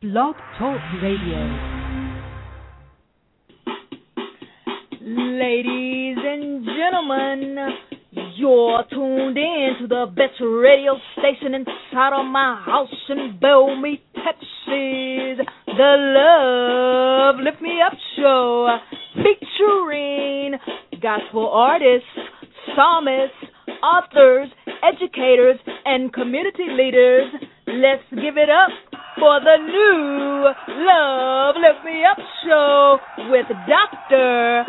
Blog Talk Radio. Ladies and gentlemen, you're tuned in to the best radio station inside of my house in Bellmead, Texas. The Love Lift Me Up Show, featuring gospel artists, psalmists, authors, educators, and community leaders. Let's give it up for the new Love Lift Me Up Show with Dr.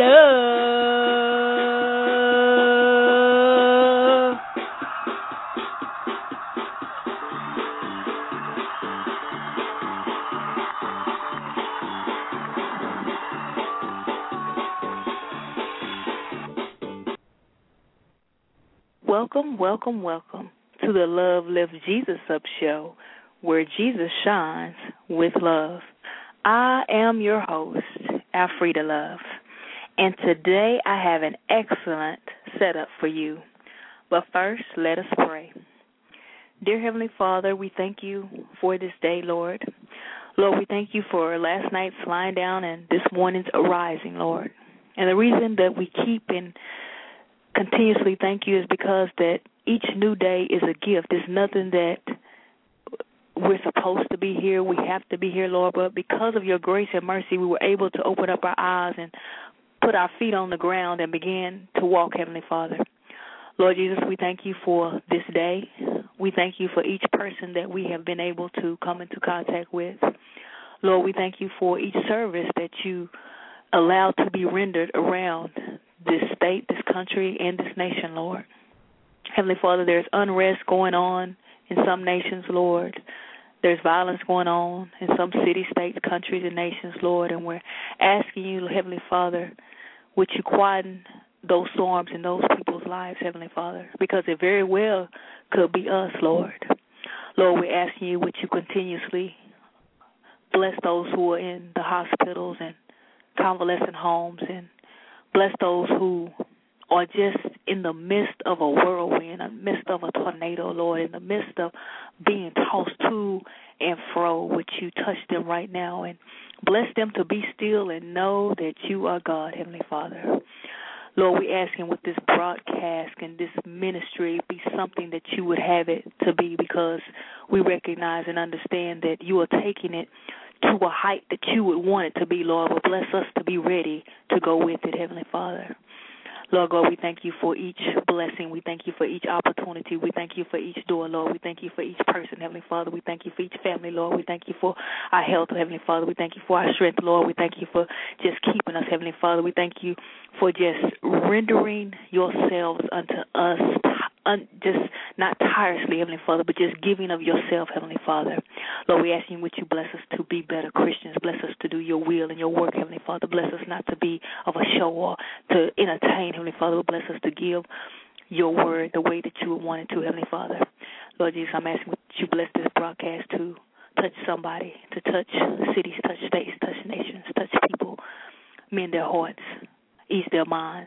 Love. Welcome, welcome, welcome to the Love Lift Jesus Up Show, where Jesus shines with love. I am your host, Alfreda Love, and today I have an excellent setup for you. But first, let us pray. Dear Heavenly Father, we thank you for this day, Lord. Lord, we thank you for last night's lying down and this morning's arising, Lord. And the reason that we keep and continuously thank you is because that each new day is a gift. It's nothing that we're supposed to be here. We have to be here, Lord. But because of your grace and mercy, we were able to open up our eyes and put our feet on the ground and begin to walk, Heavenly Father. Lord Jesus, we thank you for this day. We thank you for each person that we have been able to come into contact with. Lord, we thank you for each service that you allowed to be rendered around this state, this country, and this nation, Lord. Heavenly Father, there's unrest going on in some nations, Lord. There's violence going on in some cities, states, countries, and nations, Lord. And we're asking you, Heavenly Father, would you quieten those storms in those people's lives, Heavenly Father, because it very well could be us, Lord. Lord, we're asking you, would you continuously bless those who are in the hospitals and convalescent homes, and bless those who are just in the midst of a whirlwind, in the midst of a tornado, Lord, in the midst of being tossed to and fro. Would you touch them right now and bless them to be still and know that you are God, Heavenly Father. Lord, we ask him with this broadcast and this ministry be something that you would have it to be, because we recognize and understand that you are taking it to a height that you would want it to be, Lord. But bless us to be ready to go with it, Heavenly Father. Lord God, we thank you for each blessing. We thank you for each opportunity. We thank you for each door, Lord. We thank you for each person, Heavenly Father. We thank you for each family, Lord. We thank you for our health, Heavenly Father. We thank you for our strength, Lord. We thank you for just keeping us, Heavenly Father. We thank you for just rendering yourselves unto us, just not tirelessly, Heavenly Father, but just giving of yourself, Heavenly Father. Lord, we ask you, would you bless us to be better Christians. Bless us to do your will and your work, Heavenly Father. Bless us not to be of a show or to entertain, Heavenly Father, but bless us to give your word the way that you would want it to, Heavenly Father. Lord Jesus, I'm asking, would you bless this broadcast to touch somebody, to touch cities, touch states, touch nations, touch people, mend their hearts, ease their minds,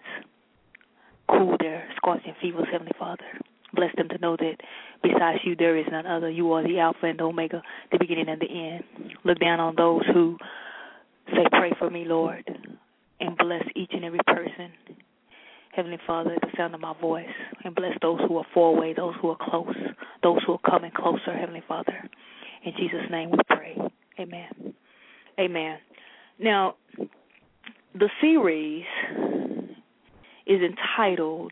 cool their scorching fevers, Heavenly Father. Bless them to know that besides you there is none other. You are the Alpha and the Omega, the beginning and the end. Look down on those who say, pray for me, Lord, and bless each and every person, Heavenly Father, at the sound of my voice, and bless those who are far away, those who are close, those who are coming closer, Heavenly Father. In Jesus' name we pray. Amen. Amen. Now, the series is entitled,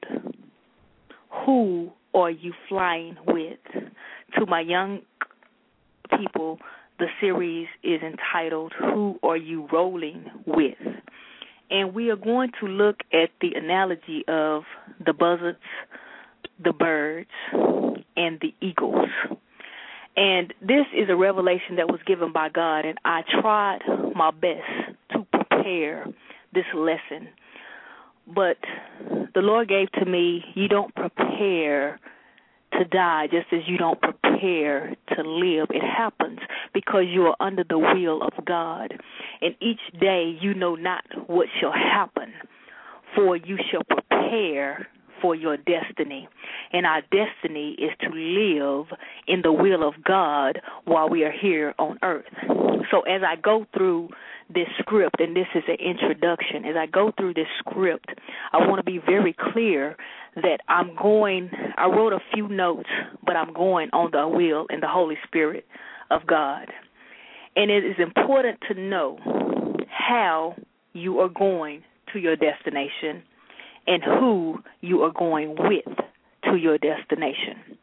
Who Are You Flying With? To my young people, the series is entitled, Who Are You Rolling With? And we are going to look at the analogy of the buzzards, the birds, and the eagles. And this is a revelation that was given by God, and I tried my best to prepare this lesson. But the Lord gave to me, you don't prepare to die just as you don't prepare to live. It happens because you are under the will of God. And each day you know not what shall happen, for you shall prepare for your destiny. And our destiny is to live in the will of God while we are here on earth. So as I go through this script, and this is an introduction, as I go through this script, I want to be very clear that I wrote a few notes, but I'm going on the will and the Holy Spirit of God. And it is important to know how you are going to your destination and who you are going with to your destination.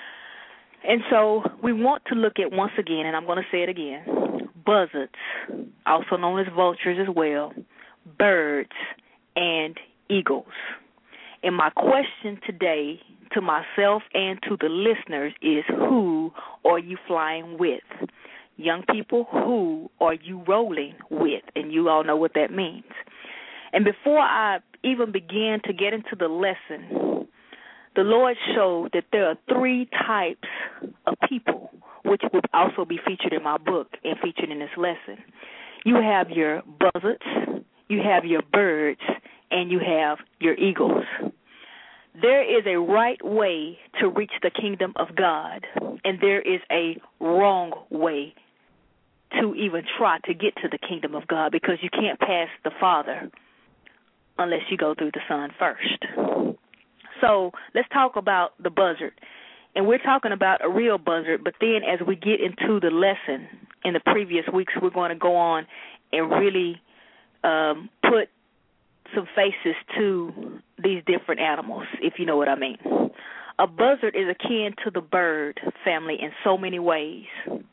And so we want to look at, once again, and I'm going to say it again, buzzards, also known as vultures as well, birds, and eagles. And my question today to myself and to the listeners is, who are you flying with? Young people, who are you rolling with? And you all know what that means. And before I even began to get into the lesson, the Lord showed that there are three types of people, which will also be featured in my book and featured in this lesson. You have your buzzards, you have your birds, and you have your eagles. There is a right way to reach the kingdom of God, and there is a wrong way to even try to get to the kingdom of God, because you can't pass the Father unless you go through the Son first. So let's talk about the buzzard. And we're talking about a real buzzard, but then as we get into the lesson in the previous weeks, we're going to go on and really put some faces to these different animals, if you know what I mean. A buzzard is akin to the bird family in so many ways,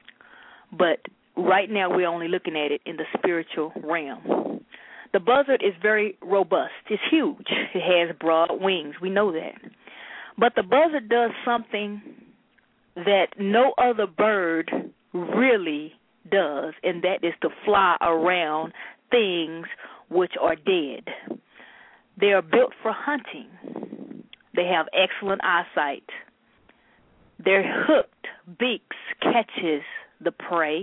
but right now we're only looking at it in the spiritual realm. The buzzard is very robust. It's huge. It has broad wings. We know that. But the buzzard does something that no other bird really does, and that is to fly around things which are dead. They are built for hunting. They have excellent eyesight. Their hooked beaks catches the prey.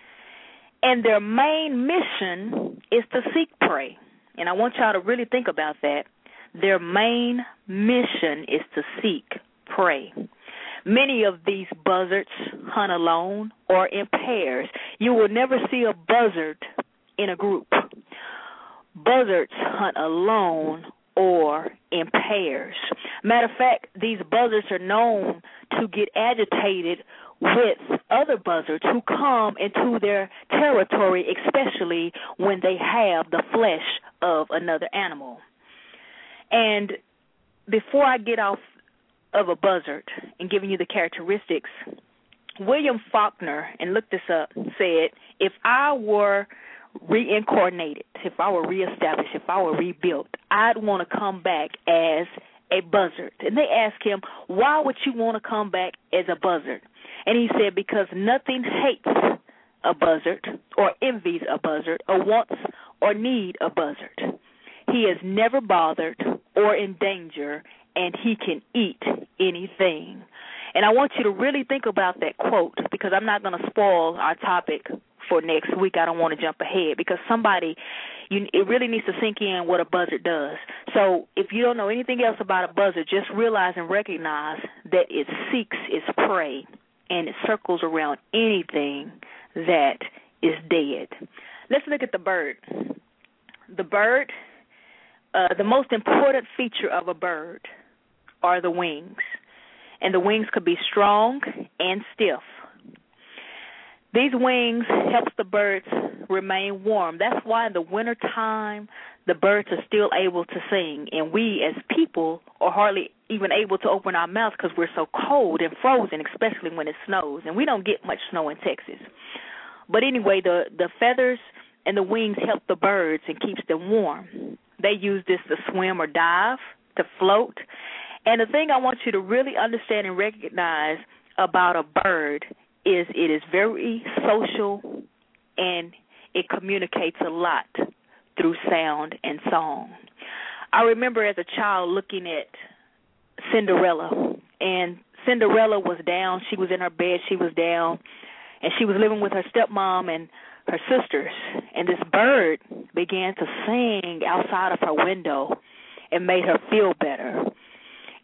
And their main mission is to seek prey. And I want y'all to really think about that. Their main mission is to seek prey. Many of these buzzards hunt alone or in pairs. You will never see a buzzard in a group. Buzzards hunt alone or in pairs. Matter of fact, these buzzards are known to get agitated with other buzzards who come into their territory, especially when they have the flesh of another animal. And before I get off of a buzzard and giving you the characteristics, William Faulkner, and look this up, said, if I were reincarnated, if I were reestablished, if I were rebuilt, I'd want to come back as a buzzard. And they asked him, why would you want to come back as a buzzard? And he said, because nothing hates a buzzard or envies a buzzard or wants or need a buzzard. He is never bothered or in danger, and he can eat anything. And I want you to really think about that quote, because I'm not going to spoil our topic for next week. I don't want to jump ahead, because it really needs to sink in what a buzzard does. So if you don't know anything else about a buzzard, just realize and recognize that it seeks its prey, and it circles around anything that is dead. Let's look at the bird. The bird, the most important feature of a bird are the wings. And the wings could be strong and stiff. These wings help the birds remain warm. That's why in the wintertime, the birds are still able to sing. And we as people are hardly even able to open our mouths because we're so cold and frozen, especially when it snows. And we don't get much snow in Texas. But anyway, the feathers and the wings help the birds and keeps them warm. They use this to swim or dive, to float. And the thing I want you to really understand and recognize about a bird is it is very social, and it communicates a lot through sound and song. I remember as a child looking at Cinderella, and Cinderella was down. She was in her bed. She was down, and she was living with her stepmom and her sisters. And this bird began to sing outside of her window and made her feel better.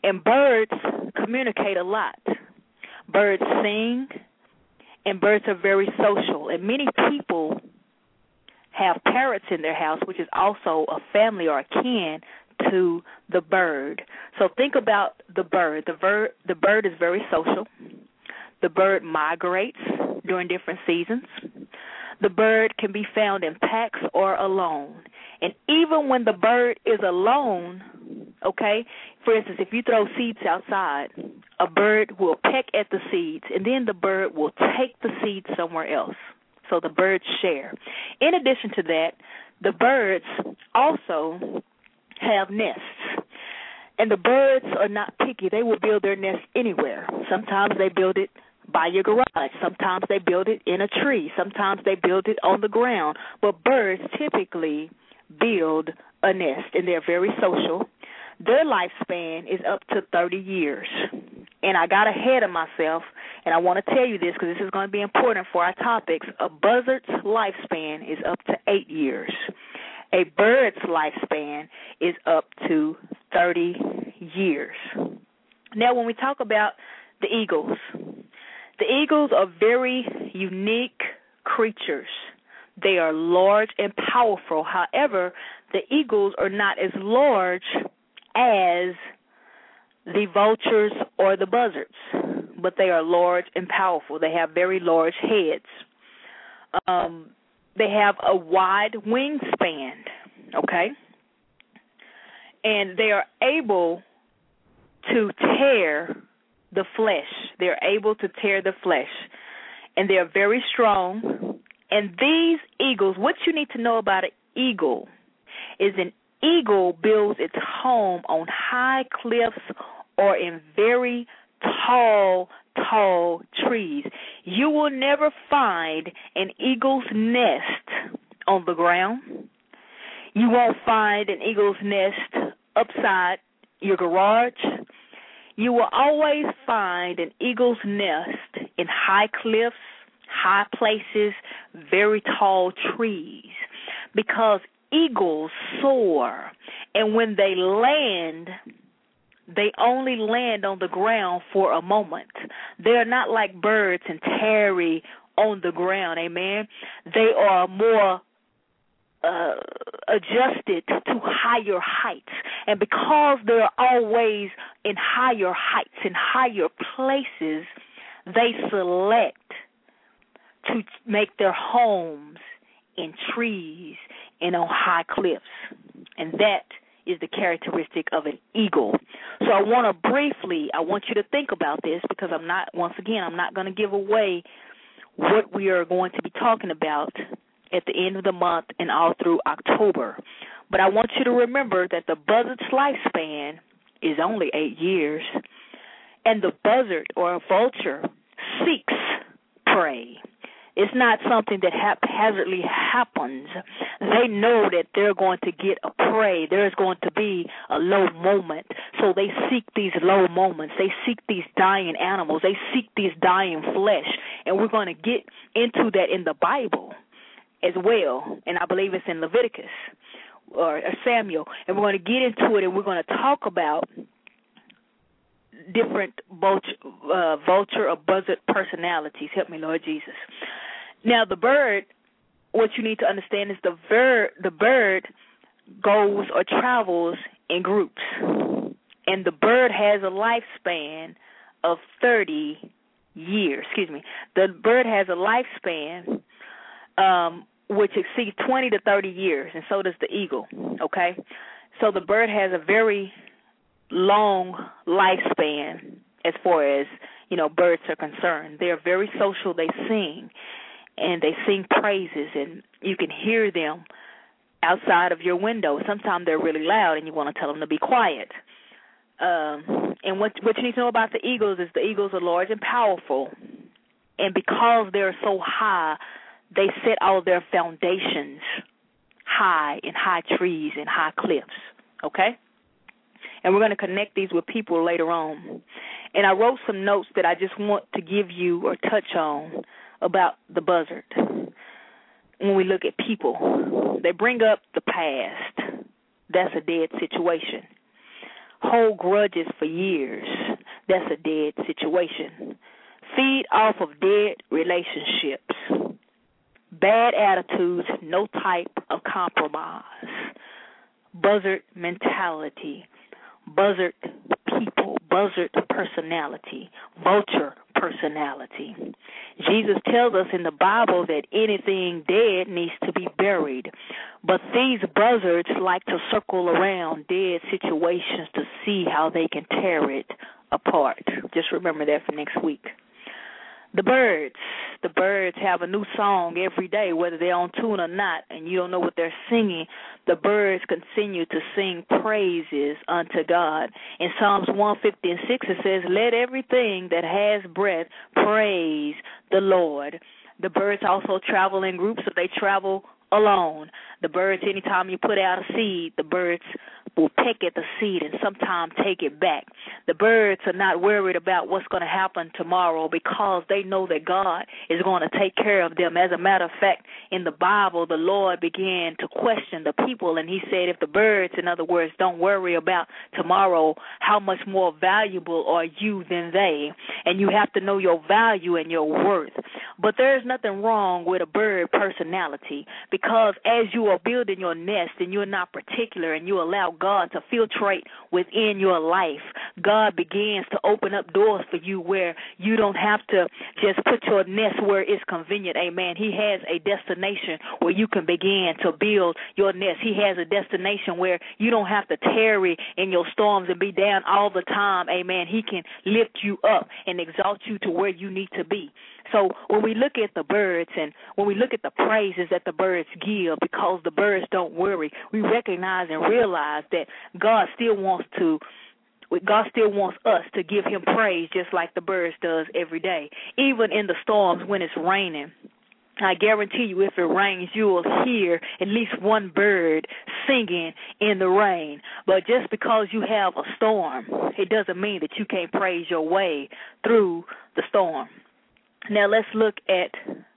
And birds communicate a lot. Birds sing, and birds are very social. And many people have parrots in their house, which is also a family or a kin to the bird. So think about the bird. The bird is very social. The bird migrates during different seasons. The bird can be found in packs or alone. And even when the bird is alone, okay, for instance, if you throw seeds outside, a bird will peck at the seeds, and then the bird will take the seeds somewhere else. So the birds share. In addition to that, the birds also have nests. And the birds are not picky. They will build their nest anywhere. Sometimes they build it by your garage. Sometimes they build it in a tree. Sometimes they build it on the ground. But birds typically build a nest, and they're very social. Their lifespan is up to 30 years. And I got ahead of myself, and I want to tell you this because this is going to be important for our topics. A buzzard's lifespan is up to 8 years. A bird's lifespan is up to 30 years. Now, when we talk about the eagles are very unique creatures. They are large and powerful. However, the eagles are not as large as the vultures or the buzzards, but they are large and powerful. They have very large heads. They have a wide wingspan, okay? And they are able to tear the flesh. They're able to tear the flesh. And they are very strong. And these eagles, what you need to know about an eagle is an eagle builds its home on high cliffs or in very tall trees. You will never find an eagle's nest on the ground. You won't find an eagle's nest upside your garage. You will always find an eagle's nest in high cliffs, high places, very tall trees, because eagles soar, and when they land, they only land on the ground for a moment. They're not like birds and tarry on the ground, amen? They are more adjusted to higher heights. And because they're always in higher heights, in higher places, they select to make their homes in trees and on high cliffs. And that is the characteristic of an eagle. So I want you to think about this, because I'm not going to give away what we are going to be talking about at the end of the month and all through October. But I want you to remember that the buzzard's lifespan is only 8 years, and the buzzard or a vulture seeks prey. It's not something that haphazardly happens. They know that they're going to get a prey. There's going to be a low moment. So they seek these low moments. They seek these dying animals. They seek these dying flesh. And we're going to get into that in the Bible as well. And I believe it's in Leviticus or Samuel. And we're going to get into it, and we're going to talk about different vulture or buzzard personalities. Help me, Lord Jesus. Now, the bird, what you need to understand is the bird goes or travels in groups. And the bird has a lifespan of 30 years. The bird has a lifespan which exceeds 20 to 30 years, and so does the eagle, okay? So the bird has a very long lifespan as far as, birds are concerned. They are very social. They sing, and they sing praises, and you can hear them outside of your window. Sometimes they're really loud, and you want to tell them to be quiet. And what you need to know about the eagles is the eagles are large and powerful, and because they're so high, they set all their foundations high in high trees and high cliffs, okay? And we're going to connect these with people later on. And I wrote some notes that I just want to give you or touch on about the buzzard. When we look at people, they bring up the past. That's a dead situation. hold grudges for years. That's a dead situation. Feed off of dead relationships. Bad attitudes, no type of compromise. Buzzard mentality. Buzzard people. Buzzard personality. Vulture personality. Jesus tells us in the Bible that anything dead needs to be buried. But these buzzards like to circle around dead situations to see how they can tear it apart. Just remember that for next week. The birds have a new song every day, whether they're on tune or not, and you don't know what they're singing. The birds continue to sing praises unto God. In Psalms 150:6, it says, let everything that has breath praise the Lord. The birds also travel in groups, so they travel alone. The birds, anytime you put out a seed, the birds will peck at the seed and sometimes take it back. The birds are not worried about what's going to happen tomorrow because they know that God is going to take care of them. As a matter of fact, in the Bible, the Lord began to question the people, and he said, if the birds, in other words, don't worry about tomorrow, how much more valuable are you than they? And you have to know your value and your worth. But there's nothing wrong with a bird personality, because as you are building your nest and you're not particular and you allow God to filtrate within your life, God begins to open up doors for you where you don't have to just put your nest where it's convenient. Amen. He has a destination where you can begin to build your nest. He has a destination where you don't have to tarry in your storms and be down all the time. Amen. He can lift you up and exalt you to where you need to be. So when we look at the birds and when we look at the praises that the birds give, because the birds don't worry, we recognize and realize that God still wants us to give him praise just like the birds does every day, even in the storms when it's raining. I guarantee you, if it rains, you will hear at least one bird singing in the rain. But just because you have a storm, it doesn't mean that you can't praise your way through the storm. Now let's look at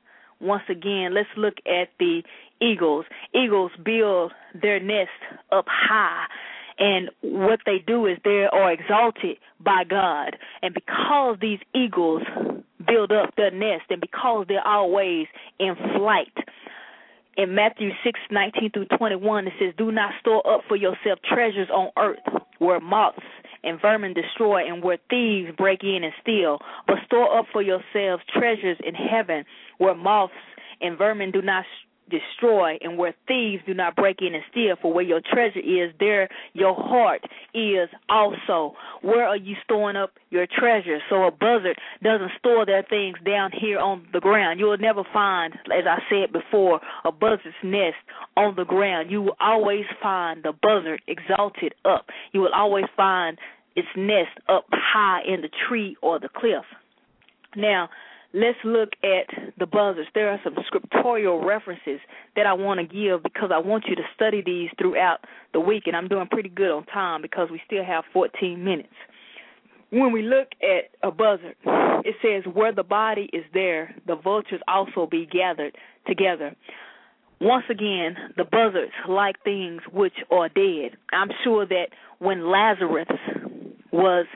the eagles. Eagles build their nest up high, and what they do is they are exalted by God. And because these eagles build up their nest, and because they're always in flight, in Matthew 6:19-21, it says, do not store up for yourself treasures on earth where moths and vermin destroy and where thieves break in and steal, but store up for yourselves treasures in heaven where moths and vermin do not destroy and where thieves do not break in and steal. For where your treasure is, there your heart is also. Where are you storing up your treasure? So a buzzard doesn't store their things down here on the ground. You will never find, as I said before, a buzzard's nest on the ground. You will always find the buzzard exalted up. You will always find its nest up high in the tree or the cliff. Now, let's look at the buzzards. There are some scriptural references that I want to give because I want you to study these throughout the week, and I'm doing pretty good on time because we still have 14 minutes. When we look at a buzzard, it says, where the body is there, the vultures also be gathered together. Once again, the buzzards like things which are dead. I'm sure that when Lazarus was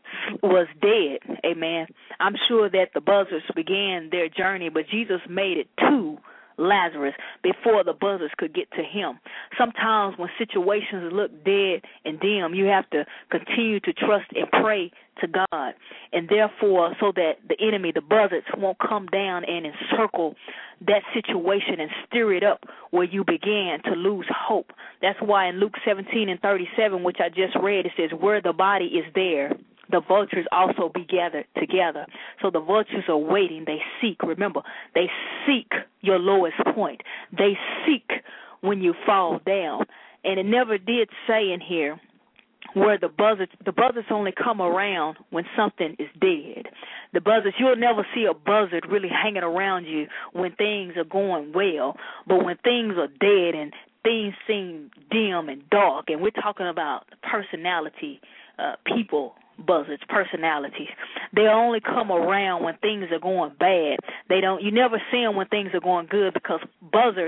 dead, amen, I'm sure that the buzzards began their journey, but Jesus made it to Lazarus before the buzzards could get to him. Sometimes when situations look dead and dim, you have to continue to trust and pray to God, and therefore so that the enemy, the buzzards, won't come down and encircle that situation and stir it up where you began to lose hope. That's why in Luke 17:37, which I just read, it says, where the body is there, the vultures also be gathered together. So the vultures are waiting. They seek. Remember, they seek your lowest point. They seek when you fall down. And it never did say in here where the buzzards only come around when something is dead. The buzzards, you'll never see a buzzard really hanging around you when things are going well. But when things are dead and things seem dim and dark, and we're talking about personality, people, buzzards, personalities. They only come around when things are going bad. You never see them when things are going good, because buzzards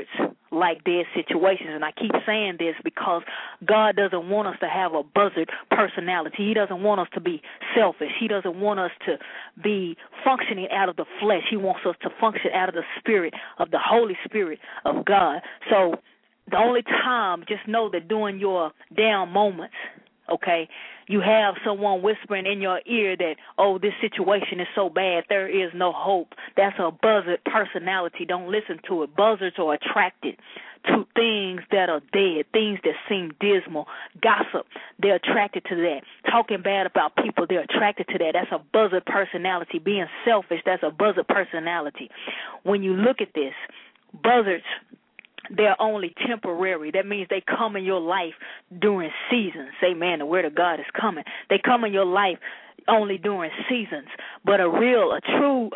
like dead situations. And I keep saying this because God doesn't want us to have a buzzard personality. He doesn't want us to be selfish. He doesn't want us to be functioning out of the flesh. He wants us to function out of the spirit of the Holy Spirit of God. So the only time, just know that during your down moments, okay, you have someone whispering in your ear that, oh, this situation is so bad, there is no hope. That's a buzzard personality. Don't listen to it. Buzzards are attracted to things that are dead, things that seem dismal. Gossip, they're attracted to that. Talking bad about people, they're attracted to that. That's a buzzard personality. Being selfish, that's a buzzard personality. When you look at this, buzzards, they're only temporary. That means they come in your life during seasons. Amen. The word of God is coming. They come in your life only during seasons. But a true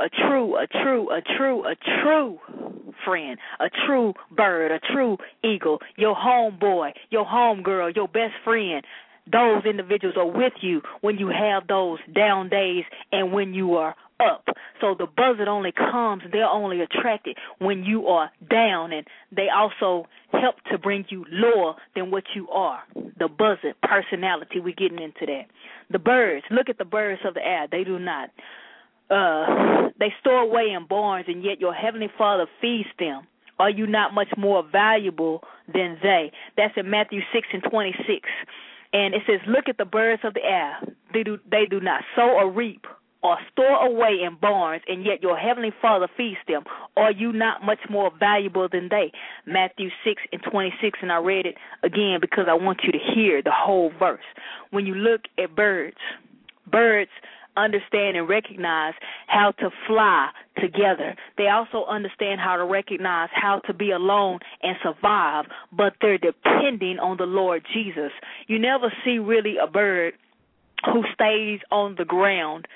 friend, a true bird, a true eagle, your homeboy, your homegirl, your best friend, those individuals are with you when you have those down days and when you are up. So the buzzard only comes, they're only attracted when you are down, and they also help to bring you lower than what you are. The buzzard personality, we're getting into that. The birds, look at the birds of the air. They do not. They store away in barns, and yet your heavenly Father feeds them. Are you not much more valuable than they? That's in Matthew 6:26. And it says, look at the birds of the air. They do not sow or reap or store away in barns, and yet your heavenly Father feeds them. Are you not much more valuable than they? Matthew 6:26, and I read it again because I want you to hear the whole verse. When you look at birds understand and recognize how to fly together. They also understand how to recognize how to be alone and survive, but they're depending on the Lord Jesus. You never see really a bird who stays on the ground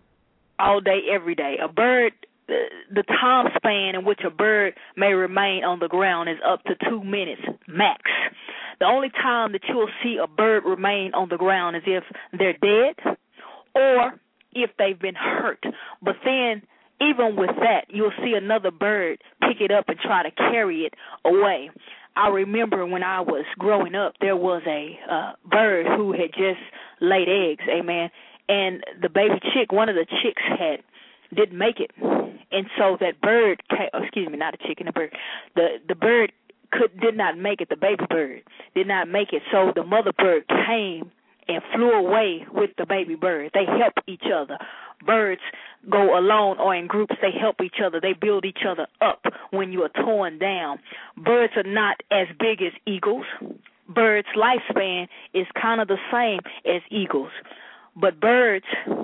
all day, every day. A bird, the time span in which a bird may remain on the ground is up to 2 minutes max. The only time that you'll see a bird remain on the ground is if they're dead or if they've been hurt. But then, even with that, you'll see another bird pick it up and try to carry it away. I remember when I was growing up, there was a bird who had just laid eggs, amen, and the baby chick, one of the chicks didn't make it. And so that bird, not a chicken, a bird, the bird did not make it, the baby bird did not make it. So the mother bird came and flew away with the baby bird. They help each other. Birds go alone or in groups. They help each other. They build each other up when you are torn down. Birds are not as big as eagles. Birds' lifespan is kind of the same as eagles. But birds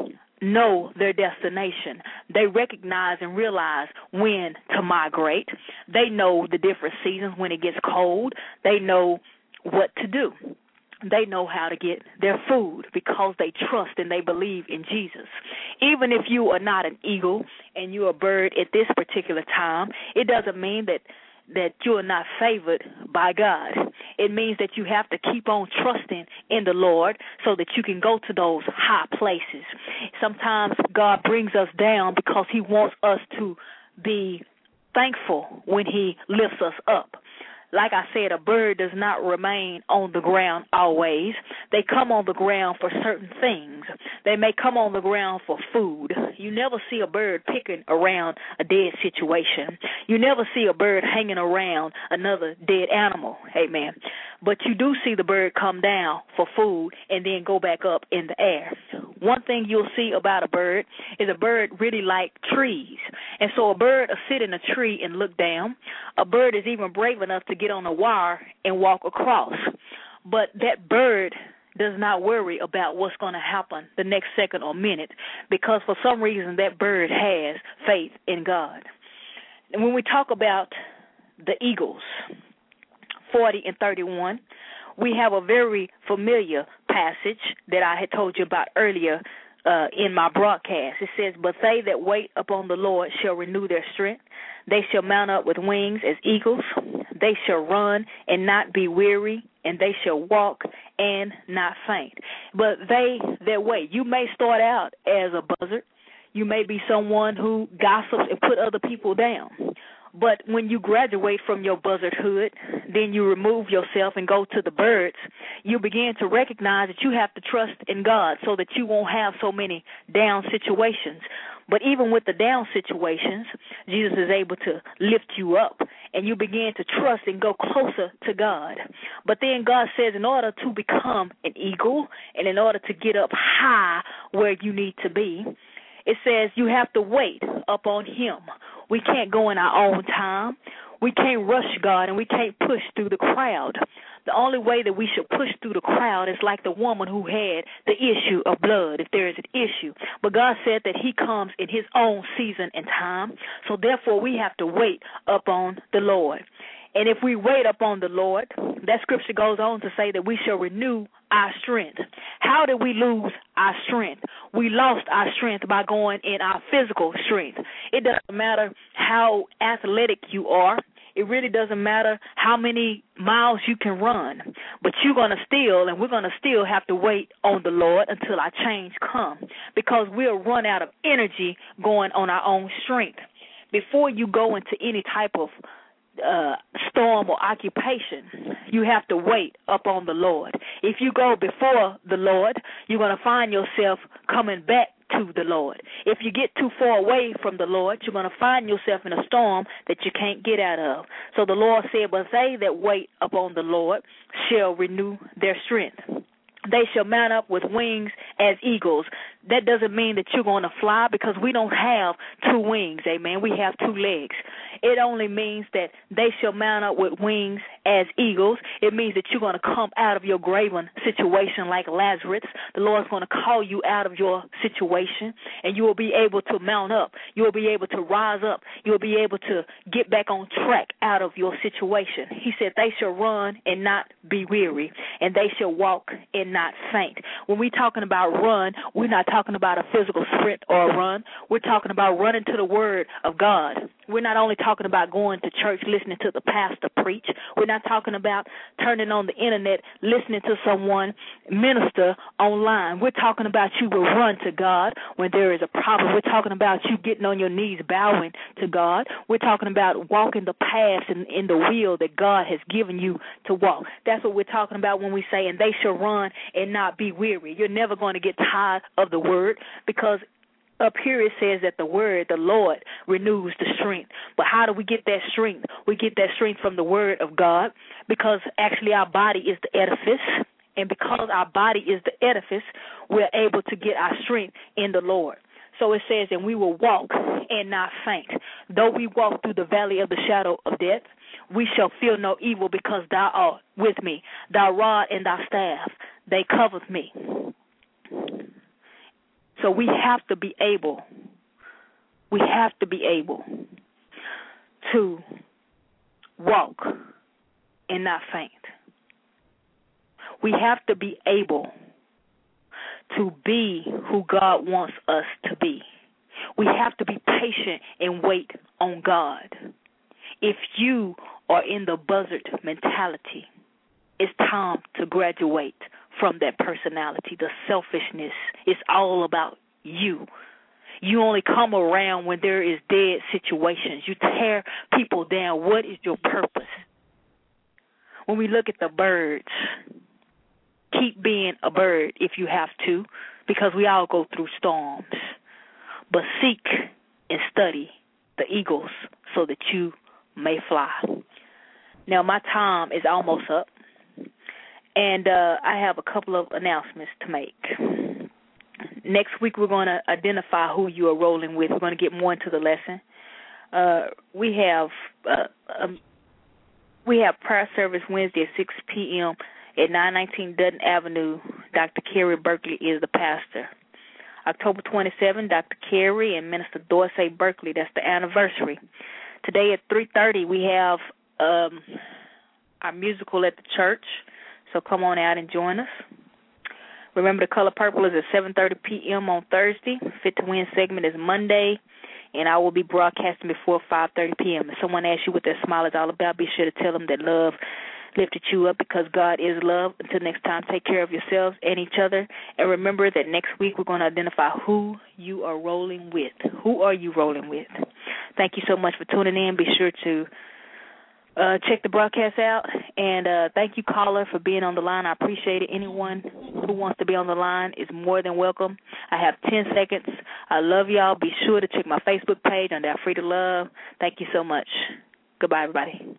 know their destination. They recognize and realize when to migrate. They know the different seasons when it gets cold. They know what to do. They know how to get their food because they trust and they believe in Jesus. Even if you are not an eagle and you're a bird at this particular time, it doesn't mean that you are not favored by God. It means that you have to keep on trusting in the Lord so that you can go to those high places. Sometimes God brings us down because he wants us to be thankful when he lifts us up. Like I said, a bird does not remain on the ground always. They come on the ground for certain things. They may come on the ground for food. You never see a bird picking around a dead situation. You never see a bird hanging around another dead animal. Amen. But you do see the bird come down for food and then go back up in the air. One thing you'll see about a bird is a bird really like trees. And so a bird will sit in a tree and look down. A bird is even brave enough to get on a wire and walk across. But that bird does not worry about what's going to happen the next second or minute because for some reason that bird has faith in God. And when we talk about the eagles, 40 and 31, we have a very familiar passage that I had told you about earlier in my broadcast. It says, but they that wait upon the Lord shall renew their strength. They shall mount up with wings as eagles. They shall run and not be weary, and they shall walk and not faint. But they that wait, you may start out as a buzzard. You may be someone who gossips and put other people down. But when you graduate from your buzzardhood, then you remove yourself and go to the birds, you begin to recognize that you have to trust in God so that you won't have so many down situations. But even with the down situations, Jesus is able to lift you up, and you begin to trust and go closer to God. But then God says in order to become an eagle and in order to get up high where you need to be, it says you have to wait upon Him. We can't go in our own time. We can't rush God, and we can't push through the crowd. The only way that we should push through the crowd is like the woman who had the issue of blood, if there is an issue. But God said that He comes in His own season and time, so therefore we have to wait upon the Lord. And if we wait upon the Lord, that scripture goes on to say that we shall renew our strength. How did we lose our strength? We lost our strength by going in our physical strength. It doesn't matter how athletic you are. It really doesn't matter how many miles you can run. But we're going to still have to wait on the Lord until our change comes, because we'll run out of energy going on our own strength. Before you go into any type of storm or occupation, you have to wait upon the Lord. If you go before the Lord, you're going to find yourself coming back to the Lord. If you get too far away from the Lord, you're going to find yourself in a storm that you can't get out of. So the Lord said, but they that wait upon the Lord shall renew their strength. They shall mount up with wings as eagles. That doesn't mean that you're going to fly, because we don't have two wings, amen. We have two legs. It only means that they shall mount up with wings as eagles. It means that you're going to come out of your graven situation like Lazarus. The Lord's going to call you out of your situation, and you will be able to mount up. You will be able to rise up. You will be able to get back on track out of your situation. He said they shall run and not be weary, and they shall walk and not faint. When we're talking about run, we're not talking about a physical sprint or a run. We're talking about running to the Word of God. We're not only talking about going to church, listening to the pastor preach. We're not talking about turning on the internet, listening to someone minister online. We're talking about you will run to God when there is a problem. We're talking about you getting on your knees, bowing to God. We're talking about walking the paths in the will that God has given you to walk. That's what we're talking about when we say, and they shall run and not be weary. You're never going to get tired of the word, because up here it says that the word, the Lord, renews the strength. But how do we get that strength? We get that strength from the word of God, because actually our body is the edifice. And because our body is the edifice, we're able to get our strength in the Lord. So it says, and we will walk and not faint. Though we walk through the valley of the shadow of death, we shall fear no evil, because thou art with me. Thy rod and thy staff, they cover me. So we have to be able to walk and not faint. We have to be able to be who God wants us to be. We have to be patient and wait on God. If you are in the buzzard mentality, it's time to graduate from that personality. The selfishness is all about you. You only come around when there is dead situations. You tear people down. What is your purpose? When we look at the birds, keep being a bird if you have to, because we all go through storms. But seek and study the eagles so that you may fly. Now, my time is almost up, and I have a couple of announcements to make. Next week, we're going to identify who you are rolling with. We're going to get more into the lesson. We have prayer service Wednesday at 6 p.m. at 919 Dutton Avenue. Dr. Carrie Berkeley is the pastor. October 27, Dr. Carrie and Minister Dorsey Berkeley, that's the anniversary. Today at 3:30, we have our musical at the church, so come on out and join us. Remember, The Color Purple is at 7:30 p.m. on Thursday. Fit to Win segment is Monday, and I will be broadcasting before 5:30 p.m. If someone asks you what that smile is all about, be sure to tell them that love lifted you up, because God is love. Until next time, take care of yourselves and each other. And remember that next week we're going to identify who you are rolling with. Who are you rolling with? Thank you so much for tuning in. Be sure to check the broadcast out. And thank you, caller, for being on the line. I appreciate it. Anyone who wants to be on the line is more than welcome. I have 10 seconds. I love y'all. Be sure to check my Facebook page under Free to Love. Thank you so much. Goodbye, everybody.